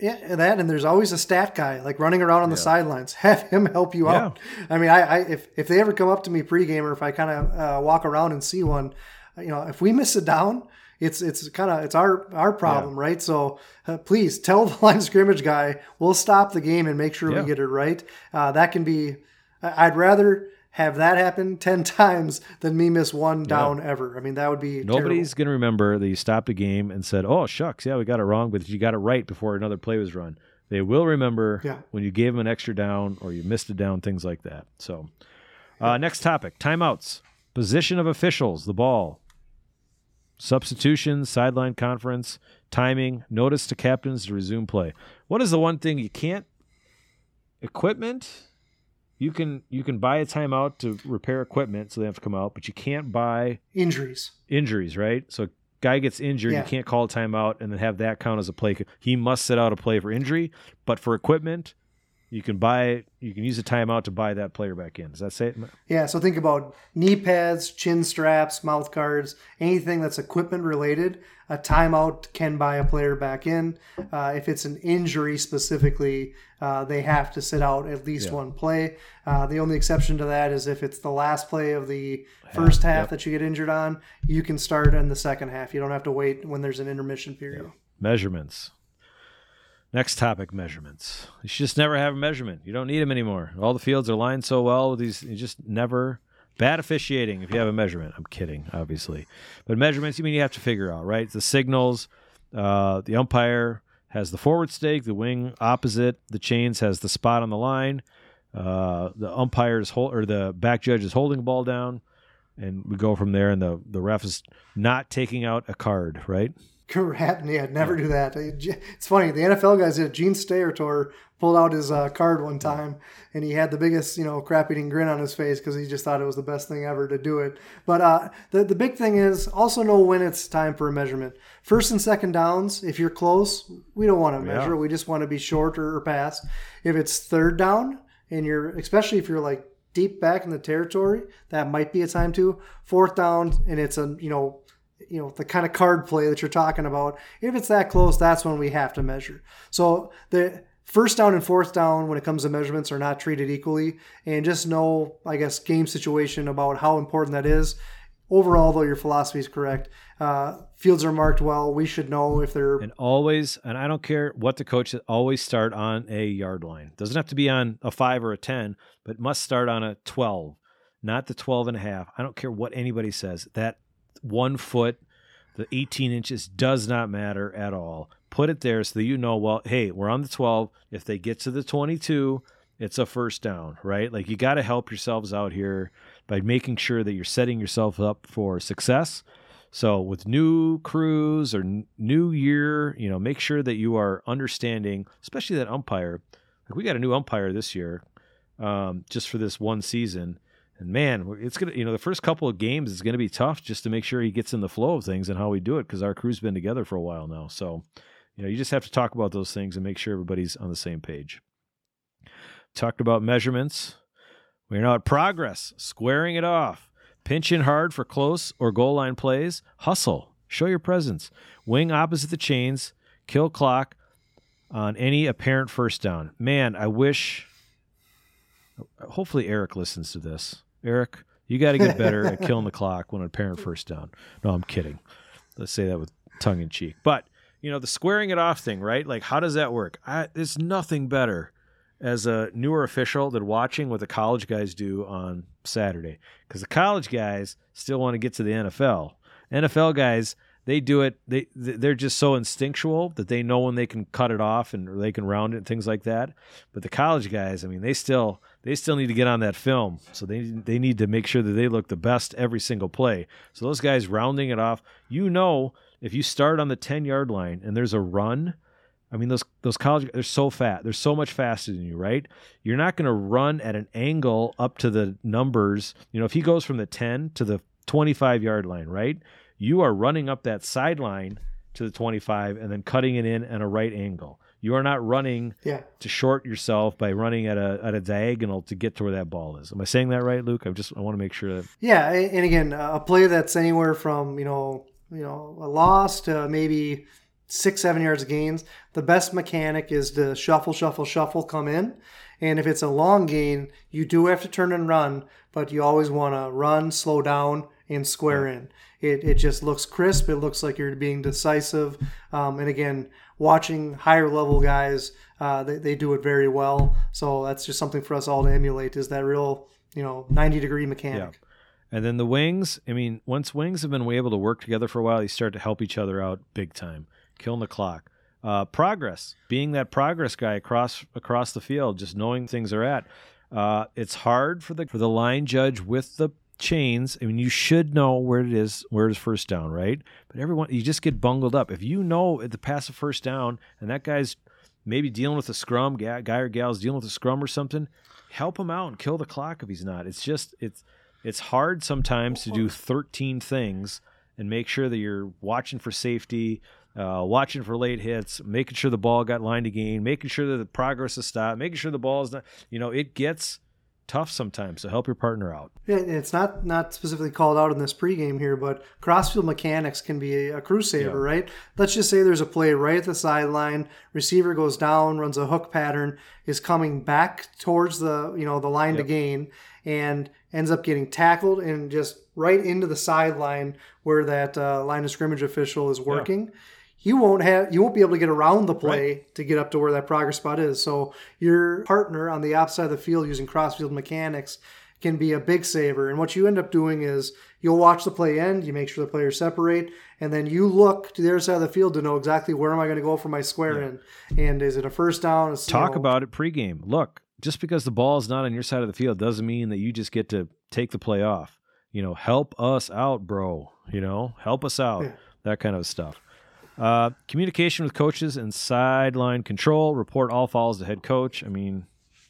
Yeah, that, and there's always a stat guy like running around on the Yeah. sidelines. Have him help you Yeah. out. I mean, I, I if if they ever come up to me pregame, or if I kind of uh, walk around and see one, you know, if we miss a down, it's it's kind of it's our our problem, right? So uh, please tell the line of scrimmage guy, we'll stop the game and make sure Yeah. we get it right. Uh, that can be. I- I'd rather have that happen ten times than me miss one down ever. I mean, that would be Nobody's going to remember that you stopped a game and said, oh, shucks, yeah, we got it wrong, but you got it right before another play was run. They will remember Yeah. when you gave them an extra down or you missed a down, things like that. So uh, next topic, timeouts, position of officials, the ball, substitutions, sideline conference, timing, notice to captains to resume play. What is the one thing you can't? Equipment. You can you can buy a timeout to repair equipment, so they have to come out, but you can't buy injuries. injuries, right? So guy gets injured, Yeah. you can't call a timeout and then have that count as a play. He must set out a play for injury, but for equipment, you can buy you can use a timeout to buy that player back in. Does that say it? Yeah, so think about knee pads, chin straps, mouth guards, anything that's equipment related. A timeout can buy a player back in. Uh, if it's an injury specifically, uh, they have to sit out at least Yeah. one play. Uh, the only exception to that is if it's the last play of the first half Yep. that you get injured on, you can start in the second half. You don't have to wait when there's an intermission period. Measurements. Next topic, measurements. You should just never have a measurement. You don't need them anymore. All the fields are lined so well with these. You just never. Bad officiating if you have a measurement. I'm kidding, obviously. But measurements, you mean you have to figure out, right? The signals, uh, the umpire has the forward stake, the wing opposite, the chains has the spot on the line. Uh, the umpire's hold, or the back judge is holding the ball down, and we go from there. And the the ref is not taking out a card, right? Correct. Yeah, never do that. It's funny. The N F L guys did. Gene Steratore pulled out his uh, card one time, and he had the biggest, you know, crap-eating grin on his face because he just thought it was the best thing ever to do it. But uh, the the big thing is also know when it's time for a measurement. First and second downs, if you're close, we don't want to measure. Yeah. We just want to be short or, or pass. If it's third down, and you're, especially if you're like deep back in the territory, that might be a time to. Fourth down, and it's a, you know, you know, the kind of card play that you're talking about. If it's that close, that's when we have to measure. So the first down and fourth down, when it comes to measurements, are not treated equally. And just know, I guess, game situation about how important that is. Overall, though, your philosophy is correct. Uh, fields are marked well. We should know if they're... And always, and I don't care what the coach says, always start on a yard line. Doesn't have to be on a five or a ten, but must start on a twelve, not the twelve and a half. I don't care what anybody says. That one foot, the eighteen inches does not matter at all. Put it there so that you know, well, hey, we're on the twelve. If they get to the twenty-two, it's a first down, right? Like, you got to help yourselves out here by making sure that you're setting yourself up for success. So with new crews or n- new year, you know, make sure that you are understanding, especially that umpire. Like, we got a new umpire this year, um, just for this one season. And man, it's going to, you know, the first couple of games is going to be tough just to make sure he gets in the flow of things and how we do it, because our crew's been together for a while now. So, you know, you just have to talk about those things and make sure everybody's on the same page. Talked about measurements. We're now at progress, squaring it off. Pinch in hard for close or goal line plays. Hustle. Show your presence. Wing opposite the chains. Kill clock on any apparent first down. Man, I wish... Hopefully Eric listens to this. Eric, you got to get better at killing the clock when an apparent first down. No, I'm kidding. Let's say that with tongue in cheek. But, you know, the squaring it off thing, right? Like, how does that work? I, there's nothing better as a newer official than watching what the college guys do on Saturday. Because the college guys still want to get to the N F L. N F L guys, they do it. They, they're just so instinctual that they know when they can cut it off and or they can round it and things like that. But the college guys, I mean, they still they still need to get on that film. So they they need to make sure that they look the best every single play. So those guys rounding it off, you know, if you start on the ten-yard line and there's a run, I mean, those those college, they're so fat. They're so much faster than you, right? You're not going to run at an angle up to the numbers. You know, if he goes from the ten to the twenty-five-yard line, right? You are running up that sideline to the twenty-five and then cutting it in at a right angle. You are not running Yeah. to short yourself by running at a at a diagonal to get to where that ball is. Am I saying that right, Luke? I just I want to make sure that. Yeah, and again, a play that's anywhere from, you know, you know, a loss to maybe six, seven yards of gains, the best mechanic is to shuffle, shuffle, shuffle, come in. And if it's a long gain, you do have to turn and run, but you always want to run, slow down, and square in. It it just looks crisp. It looks like you're being decisive. Um, and again, watching higher level guys, uh, they, they do it very well. So that's just something for us all to emulate, is that real, you know, ninety degree mechanic. Yeah. And then the wings, I mean, once wings have been able to work together for a while, they start to help each other out big time, killing the clock. Uh, progress, being that progress guy across across the field, just knowing things are at. Uh, it's hard for the for the line judge with the chains. I mean, you should know where it is, where it is first down, right? But everyone, you just get bungled up. If you know at the pass of first down and that guy's maybe dealing with a scrum, guy, guy or gal's dealing with a scrum or something, help him out and kill the clock if he's not. It's just, it's it's hard sometimes to do thirteen things and make sure that you're watching for safety, uh, watching for late hits, making sure the ball got line to gain, making sure that the progress is stopped, making sure the ball is not, you know, it gets tough sometimes, so help your partner out. Yeah, it's not not specifically called out in this pregame here, but crossfield mechanics can be a, a crew saver, yeah. right? Let's just say there's a play right at the sideline, receiver goes down, runs a hook pattern, is coming back towards the you know the line yep. to gain, and ends up getting tackled and just right into the sideline where that uh, line of scrimmage official is working. Yeah. You won't have you won't be able to get around the play right. to get up to where that progress spot is. So your partner on the outside of the field using crossfield mechanics can be a big saver. And what you end up doing is you'll watch the play end, you make sure the players separate, and then you look to the other side of the field to know exactly where am I going to go for my square yeah. in. And is it a first down? Is, Talk you know, about it pregame. Look, just because the ball is not on your side of the field doesn't mean that you just get to take the play off. You know, help us out, bro. You know, help us out. Yeah. That kind of stuff. Uh, communication with coaches and sideline control. Report all fouls to head coach. I mean,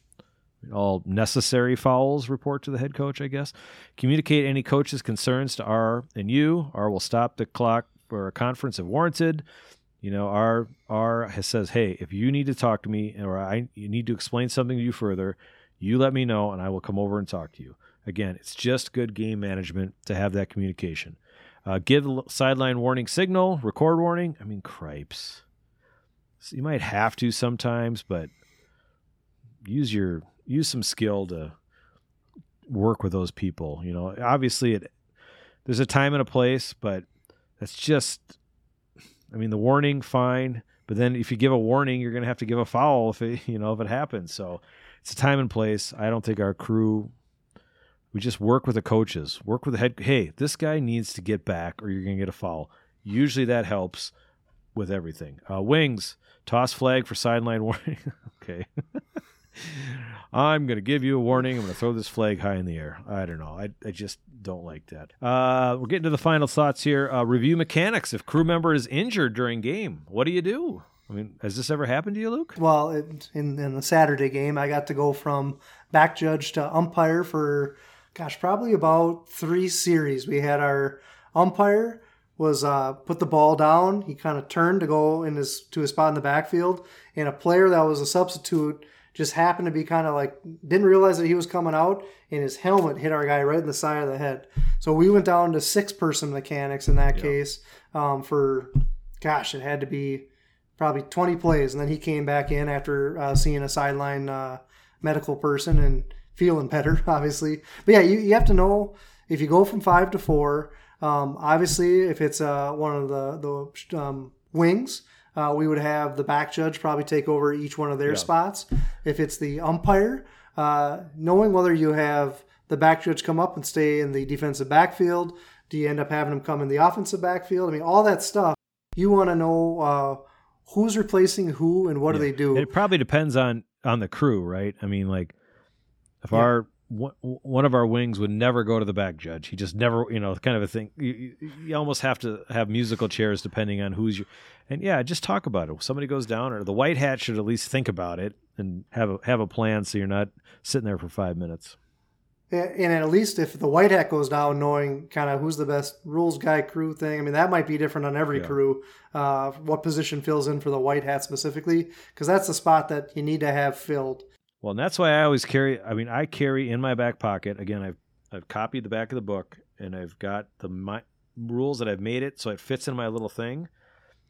all necessary fouls report to the head coach, I guess. Communicate any coach's concerns to R and you. R will stop the clock for a conference if warranted. You know, R R has says, hey, if you need to talk to me or I you need to explain something to you further, you let me know and I will come over and talk to you. Again, it's just good game management to have that communication. Uh, give sideline warning signal, record warning. I mean, cripes. So you might have to sometimes, but use your use some skill to work with those people. You know, obviously, it there's a time and a place, but that's just. I mean, the warning, fine, but then if you give a warning, you're going to have to give a foul if it, you know if it happens. So it's a time and place. I don't think our crew. We just work with the coaches, work with the head. Hey, this guy needs to get back or you're going to get a foul. Usually that helps with everything. Uh, wings, toss flag for sideline warning. Okay. I'm going to give you a warning. I'm going to throw this flag high in the air. I don't know. I, I just don't like that. Uh, we're getting to the final thoughts here. Uh, review mechanics. If crew member is injured during game, what do you do? I mean, has this ever happened to you, Luke? Well, it, in, in the Saturday game, I got to go from back judge to umpire for... Gosh, probably about three series. We had our umpire was uh, put the ball down. He kind of turned to go in his to his spot in the backfield, and a player that was a substitute just happened to be kind of like didn't realize that he was coming out, and his helmet hit our guy right in the side of the head. So we went down to six-person mechanics in that yep. case um, for, gosh, it had to be probably twenty plays, and then he came back in after uh, seeing a sideline uh, medical person and feeling better, obviously. But yeah, you, you have to know if you go from five to four, um, obviously if it's uh, one of the, the um, wings, uh, we would have the back judge probably take over each one of their yeah. spots. If it's the umpire, uh, knowing whether you have the back judge come up and stay in the defensive backfield, do you end up having him come in the offensive backfield? I mean, all that stuff, you want to know uh, who's replacing who and what yeah. do they do. It probably depends on, on the crew, right? I mean, like, If yeah. our one of our wings would never go to the back judge, he just never, you know, kind of a thing. You, you almost have to have musical chairs depending on who's you. And yeah, just talk about it. If somebody goes down, or the white hat should at least think about it and have a have a plan, so you're not sitting there for five minutes. And at least if the white hat goes down, knowing kind of who's the best rules guy crew thing, I mean, that might be different on every yeah. crew, uh, what position fills in for the white hat specifically, because that's the spot that you need to have filled. Well, and that's why I always carry, I mean, I carry in my back pocket, again, I've I've copied the back of the book, and I've got the my, rules that I've made it so it fits in my little thing.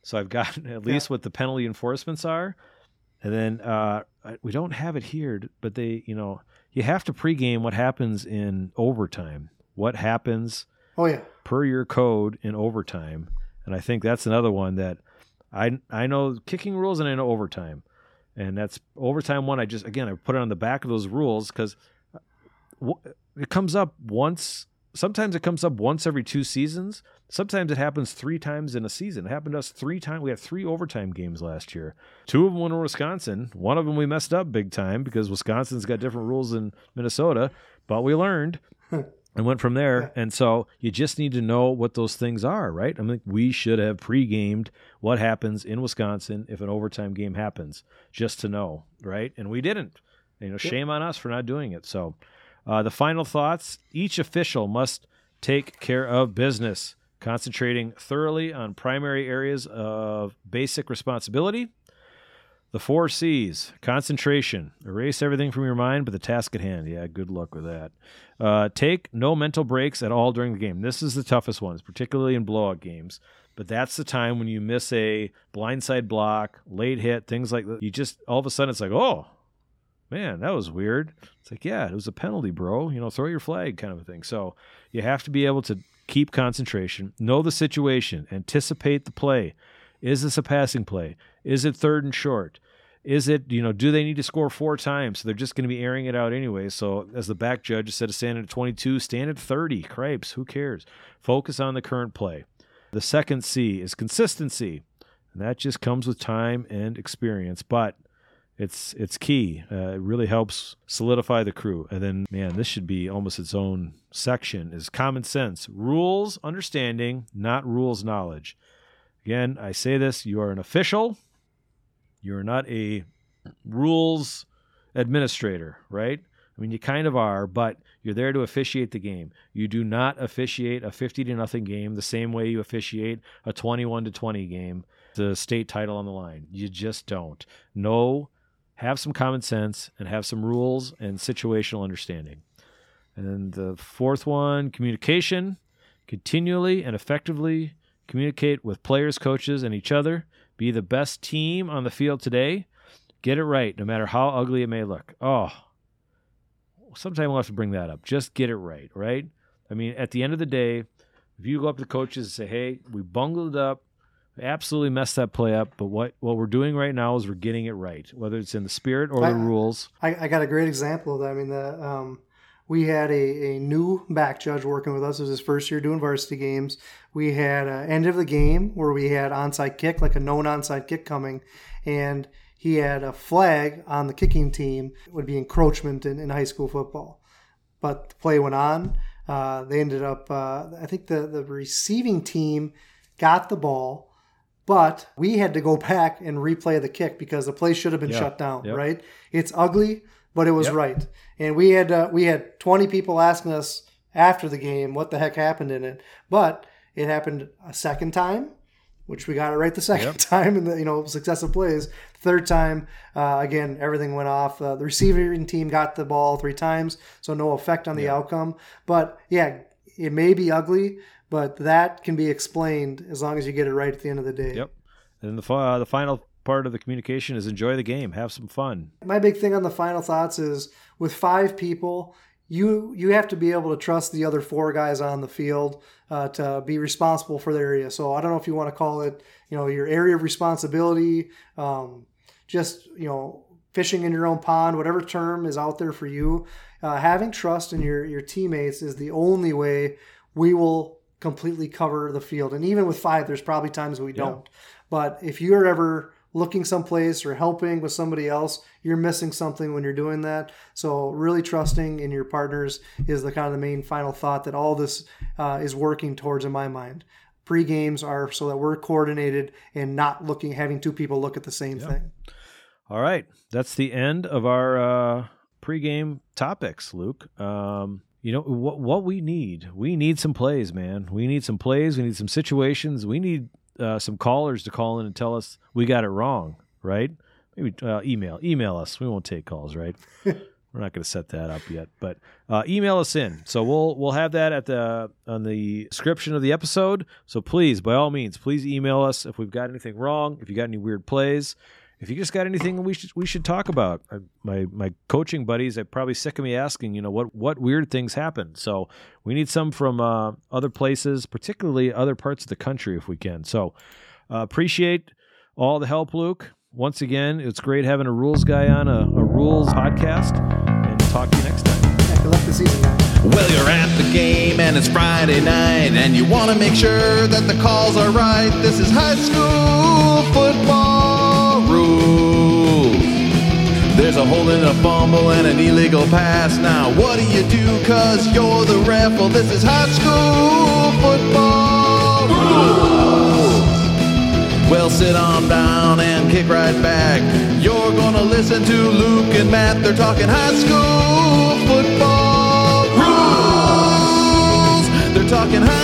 So I've got at least Yeah. what the penalty enforcements are. And then uh, I- we don't have it here, but they, you know, you have to pregame what happens in overtime. What happens Oh yeah. per your code in overtime. And I think that's another one that I I know kicking rules and I know overtime. And that's overtime one. I just, again, I put it on the back of those rules because it comes up once. Sometimes it comes up once every two seasons. Sometimes it happens three times in a season. It happened to us three times. We had three overtime games last year. Two of them were in Wisconsin. One of them we messed up big time because Wisconsin's got different rules than Minnesota. But we learned and went from there. Yeah. And so you just need to know what those things are, right? I mean, we should have pre-gamed what happens in Wisconsin if an overtime game happens, just to know, right? And we didn't. You know, shame on us for not doing it. So uh, the final thoughts, each official must take care of business, concentrating thoroughly on primary areas of basic responsibility. The four C's, concentration, erase everything from your mind but the task at hand. Yeah, good luck with that. Uh, take no mental breaks at all during the game. This is the toughest ones, particularly in blowout games. But that's the time when you miss a blindside block, late hit, things like that. You just, all of a sudden, it's like, oh, man, that was weird. It's like, yeah, it was a penalty, bro. You know, throw your flag kind of a thing. So you have to be able to keep concentration, know the situation, anticipate the play. Is this a passing play? Is it third and short? Is it, you know, do they need to score four times? So they're just going to be airing it out anyway. So as the back judge, instead of standing at twenty-two, stand at thirty. Cripes, who cares? Focus on the current play. The second C is consistency. And that just comes with time and experience. But it's it's key. Uh, it really helps solidify the crew. And then, man, this should be almost its own section, is common sense. Rules understanding, not rules knowledge. Again, I say this, you are an official. You're not a rules administrator, right? I mean, you kind of are, but you're there to officiate the game. You do not officiate a fifty to nothing game the same way you officiate a twenty-one to twenty game, the state title on the line. You just don't. No, have some common sense and have some rules and situational understanding. And then the fourth one, communication. Continually and effectively communicate with players, coaches, and each other. Be the best team on the field today. Get it right, no matter how ugly it may look. Oh, sometime we'll have to bring that up. Just get it right, right? I mean, at the end of the day, if you go up to coaches and say, hey, we bungled it up, we absolutely messed that play up, but what, what we're doing right now is we're getting it right, whether it's in the spirit or I, the rules. I, I got a great example of that. I mean, the, um, we had a, a new back judge working with us. It was his first year doing varsity games. We had an end of the game where we had onside kick, like a known onside kick coming, and he had a flag on the kicking team. It would be encroachment in, in high school football. But the play went on. Uh, they ended up, uh, I think the, the receiving team got the ball, but we had to go back and replay the kick because the play should have been Yeah. shut down, Yep. right? It's ugly, but it was Yep. right. And we had uh, we had twenty people asking us after the game what the heck happened in it. But it happened a second time, which we got it right the second Yep. time in the you know successive plays. Third time, uh, again, everything went off. Uh, the receiving team got the ball three times, so no effect on the Yeah. outcome. But yeah, it may be ugly, but that can be explained as long as you get it right at the end of the day. Yep. And the, uh, the final part of the communication is enjoy the game. Have some fun. My big thing on the final thoughts is with five people, you you have to be able to trust the other four guys on the field uh, to be responsible for their area. So I don't know if you want to call it, you know, your area of responsibility, um, just, you know, fishing in your own pond, whatever term is out there for you. Uh, having trust in your, your teammates is the only way we will completely cover the field. And even with five, there's probably times we Yeah. don't. But if you're ever looking someplace or helping with somebody else, you're missing something when you're doing that. So really trusting in your partners is the kind of the main final thought that all this uh, is working towards in my mind. Pre-games are so that we're coordinated and not looking, having two people look at the same Yeah. thing. All right. That's the end of our uh, pregame topics, Luke. Um, you know, what what we need, we need some plays, man. We need some plays. We need some situations. We need uh, some callers to call in and tell us we got it wrong, right? Maybe uh, email. Email us. We won't take calls, right? we're not going to set that up yet. But uh, email us in. So we'll we'll have that at the on the description of the episode. So please, by all means, please email us if we've got anything wrong, if you got any weird plays, if you just got anything we should we should talk about. I, my my coaching buddies are probably sick of me asking, you know, what what weird things happened. So we need some from uh, other places, particularly other parts of the country if we can. So uh, appreciate all the help, Luke. Once again, it's great having a rules guy on a, a rules podcast, and talk to you next time. Yeah, good luck this season, guys. Well, you're at the game and it's Friday night, and you want to make sure that the calls are right. This is high school football rules. There's a holding, a fumble, and an illegal pass. Now, what do you do? Cause you're the ref. Well, this is high school football rules. Well, sit on down and kick right back. You're gonna listen to Luke and Matt. They're talking high school football rules. They're talking high